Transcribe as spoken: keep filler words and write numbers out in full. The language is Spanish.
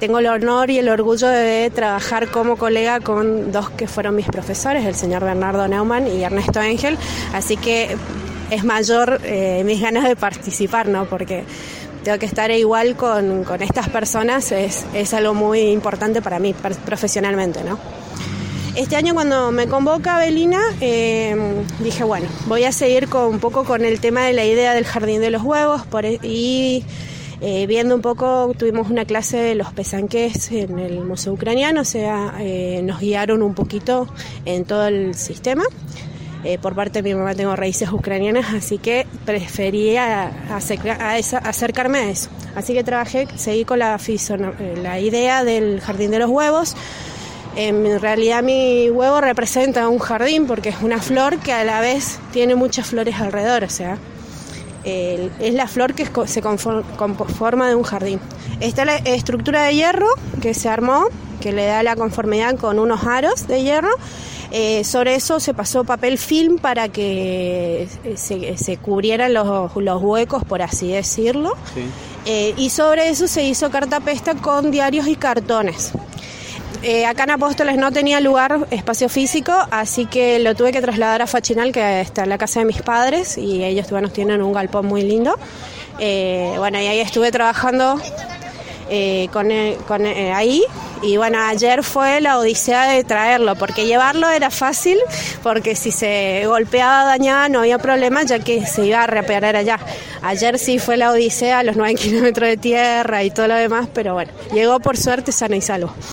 tengo el honor y el orgullo de trabajar como colega con dos que fueron mis profesores, el señor Bernardo Neumann y Ernesto Engel, así que es mayor eh, mis ganas de participar, ¿no? Porque tengo que estar igual con, con estas personas, es, es algo muy importante para mí profesionalmente, ¿no? Este año cuando me convoca Belina, eh, dije, bueno, voy a seguir con, un poco con el tema de la idea del Jardín de los Huevos por, y eh, viendo un poco, tuvimos una clase de los pesanqués en el Museo Ucraniano, o sea, eh, nos guiaron un poquito en todo el sistema. Eh, por parte de mi mamá tengo raíces ucranianas, así que prefería acerca, a esa, acercarme a eso. Así que trabajé, seguí con la, la idea del Jardín de los Huevos. En realidad mi huevo representa un jardín porque es una flor que a la vez tiene muchas flores alrededor, o sea, eh, es la flor que se conforma de un jardín. Está la estructura de hierro que se armó, que le da la conformidad con unos aros de hierro. Eh, sobre eso se pasó papel film para que se, se cubrieran los, los huecos, por así decirlo. Sí. Eh, y sobre eso se hizo cartapesta con diarios y cartones. Eh, acá en Apóstoles no tenía lugar, espacio físico, así que lo tuve que trasladar a Fachinal, que está en la casa de mis padres, y ellos bueno, tienen un galpón muy lindo. Eh, bueno, y ahí estuve trabajando eh, con, con eh, ahí, y bueno, ayer fue la odisea de traerlo, porque llevarlo era fácil, porque si se golpeaba, dañaba, no había problema, ya que se iba a reparar allá. Ayer sí fue la odisea, los nueve kilómetros de tierra y todo lo demás, pero bueno, llegó por suerte sano y salvo.